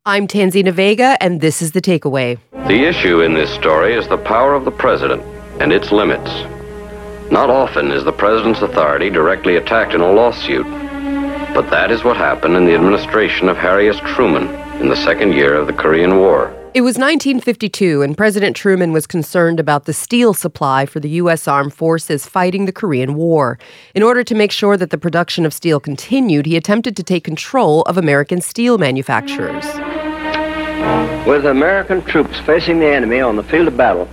I'm Tanzina Vega, and this is The Takeaway. The issue in this story is the power of the president and its limits. Not often is the president's authority directly attacked in a lawsuit, but that is what happened in the administration of Harry S. Truman in the second year of the Korean War. It was 1952, and President Truman was concerned about the steel supply for the U.S. Armed Forces fighting the Korean War. In order to make sure that the production of steel continued, he attempted to take control of American steel manufacturers. With American troops facing the enemy on the field of battle,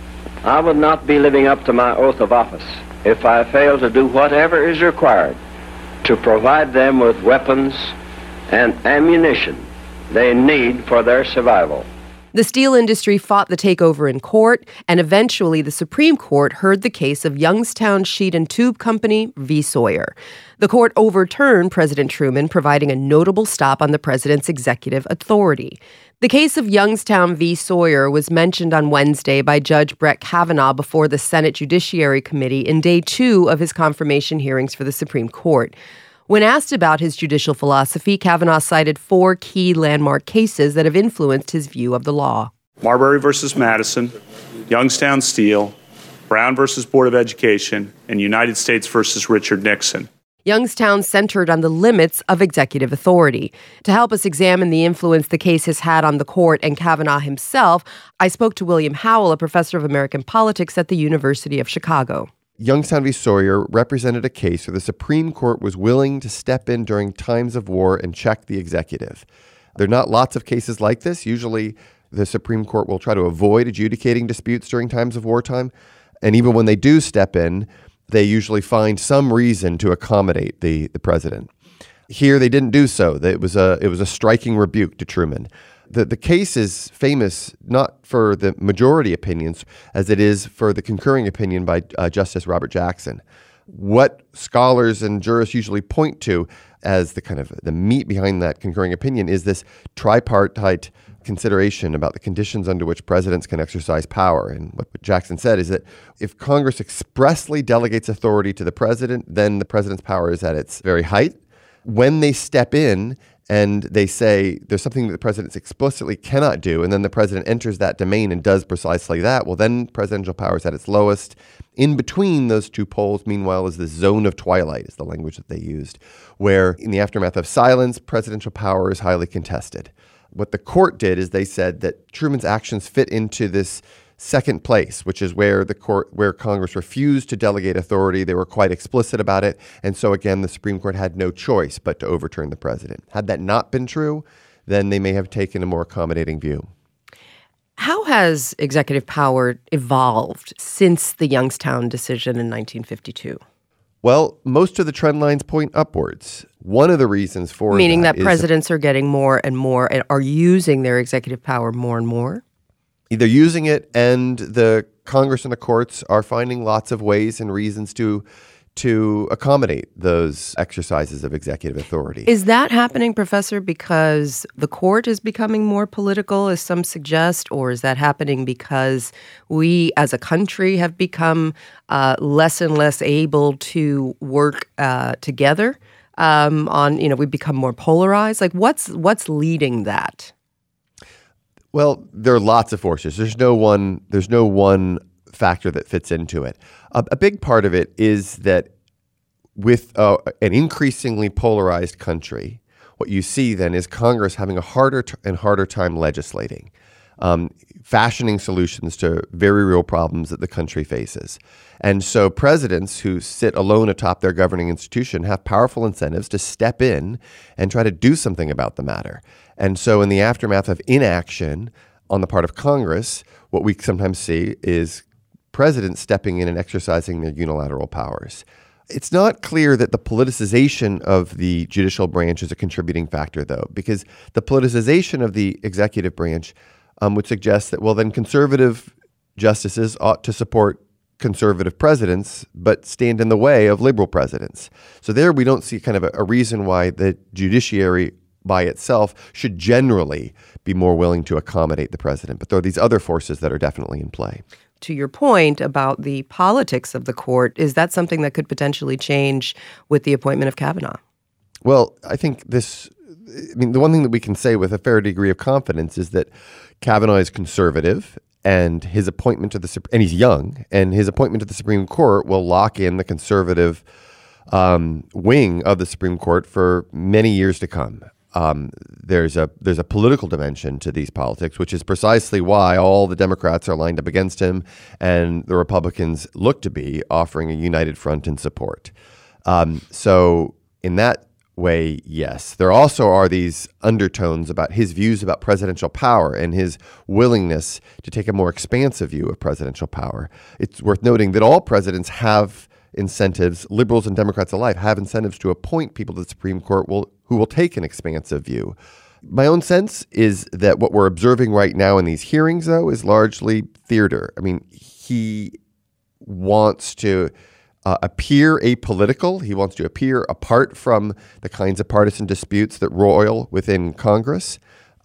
I would not be living up to my oath of office if I fail to do whatever is required to provide them with weapons and ammunition they need for their survival. The steel industry fought the takeover in court, and eventually the Supreme Court heard the case of Youngstown Sheet and Tube Company v. Sawyer. The court overturned President Truman, providing a notable stop on the president's executive authority. The case of Youngstown v. Sawyer was mentioned on Wednesday by Judge Brett Kavanaugh before the Senate Judiciary Committee in day 2 of his confirmation hearings for the Supreme Court. When asked about his judicial philosophy, Kavanaugh cited 4 key landmark cases that have influenced his view of the law. Marbury versus Madison, Youngstown Steel, Brown versus Board of Education, and United States versus Richard Nixon. Youngstown centered on the limits of executive authority. To help us examine the influence the case has had on the court and Kavanaugh himself, I spoke to William Howell, a professor of American politics at the University of Chicago. Youngstown v. Sawyer represented a case where the Supreme Court was willing to step in during times of war and check the executive. There are not lots of cases like this. Usually, the Supreme Court will try to avoid adjudicating disputes during times of wartime. And even when they do step in, they usually find some reason to accommodate the president. Here, they didn't do so. It was a striking rebuke to Truman. The case is famous not for the majority opinions as it is for the concurring opinion by Justice Robert Jackson. What scholars and jurists usually point to as the meat behind that concurring opinion is this tripartite consideration about the conditions under which presidents can exercise power. And what Jackson said is that if Congress expressly delegates authority to the president, then the president's power is at its very height. When they step in and they say there's something that the president explicitly cannot do, and then the president enters that domain and does precisely that, well, then presidential power is at its lowest. In between those two poles, meanwhile, is the zone of twilight, is the language that they used, where in the aftermath of silence, presidential power is highly contested. What the court did is they said that Truman's actions fit into this second place, which is where Congress refused to delegate authority. They were quite explicit about it. And so, again, the Supreme Court had no choice but to overturn the president. Had that not been true, then they may have taken a more accommodating view. How has executive power evolved since the Youngstown decision in 1952? Well, most of the trend lines point upwards. One of the reasons for Meaning that presidents are getting more and more and are using their executive power more and more? They're using it, and the Congress and the courts are finding lots of ways and reasons to accommodate those exercises of executive authority. Is that happening, Professor, because the court is becoming more political, as some suggest, or is that happening because we as a country have become less and less able to work together we've become more polarized? Like, what's leading that? Well, there are lots of forces. There's no one factor that fits into it. A big part of it is that with an increasingly polarized country, what you see then is Congress having a harder and harder time legislating, fashioning solutions to very real problems that the country faces. And so presidents who sit alone atop their governing institution have powerful incentives to step in and try to do something about the matter. And so in the aftermath of inaction on the part of Congress, what we sometimes see is presidents stepping in and exercising their unilateral powers. It's not clear that the politicization of the judicial branch is a contributing factor, though, because the politicization of the executive branch would suggest that, well, then conservative justices ought to support conservative presidents, but stand in the way of liberal presidents. So there we don't see kind of a reason why the judiciary by itself should generally be more willing to accommodate the president. But there are these other forces that are definitely in play. To your point about the politics of the court, is that something that could potentially change with the appointment of Kavanaugh? Well, I think this the one thing that we can say with a fair degree of confidence is that Kavanaugh is conservative, and his appointment to and he's young, and his appointment to the Supreme Court will lock in the conservative wing of the Supreme Court for many years to come. There's a political dimension to these politics, which is precisely why all the Democrats are lined up against him, and the Republicans look to be offering a united front in support. So in that way, yes. There also are these undertones about his views about presidential power and his willingness to take a more expansive view of presidential power. It's worth noting that all presidents have incentives, liberals and Democrats alike have incentives to appoint people to the Supreme Court who will take an expansive view. My own sense is that what we're observing right now in these hearings, though, is largely theater. I mean, he wants to appear apolitical. He wants to appear apart from the kinds of partisan disputes that roil within Congress.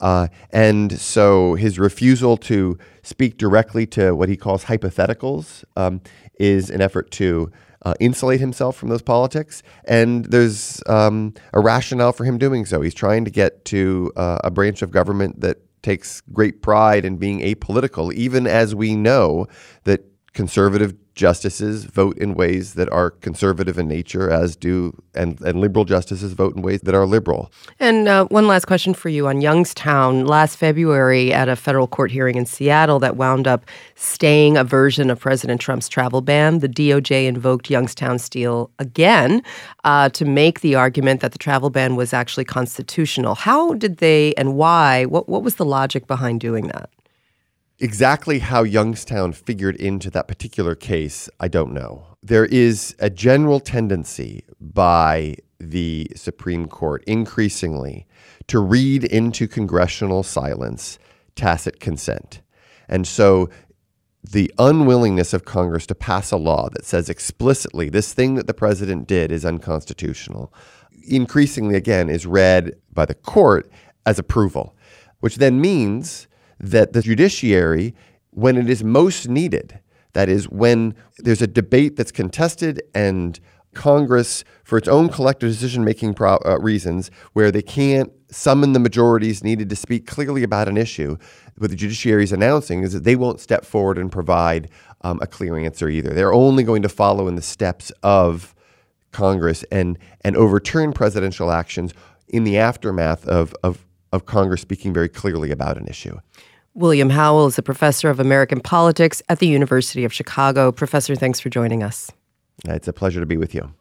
And so his refusal to speak directly to what he calls hypotheticals is an effort to insulate himself from those politics. And there's a rationale for him doing so. He's trying to get to a branch of government that takes great pride in being apolitical, even as we know that conservative justices vote in ways that are conservative in nature, as do and liberal justices vote in ways that are liberal. And one last question for you on Youngstown. Last February, at a federal court hearing in Seattle that wound up staying a version of President Trump's travel ban, the DOJ invoked Youngstown Steel again to make the argument that the travel ban was actually constitutional. How did they and why? What was the logic behind doing that? Exactly how Youngstown figured into that particular case, I don't know. There is a general tendency by the Supreme Court increasingly to read into congressional silence tacit consent. And so the unwillingness of Congress to pass a law that says explicitly this thing that the president did is unconstitutional, increasingly, again, is read by the court as approval, which then means that the judiciary, when it is most needed, that is, when there's a debate that's contested and Congress, for its own collective decision-making reasons, where they can't summon the majorities needed to speak clearly about an issue, what the judiciary is announcing is that they won't step forward and provide a clear answer either. They're only going to follow in the steps of Congress and overturn presidential actions in the aftermath of Congress speaking very clearly about an issue. William Howell is a professor of American politics at the University of Chicago. Professor, thanks for joining us. It's a pleasure to be with you.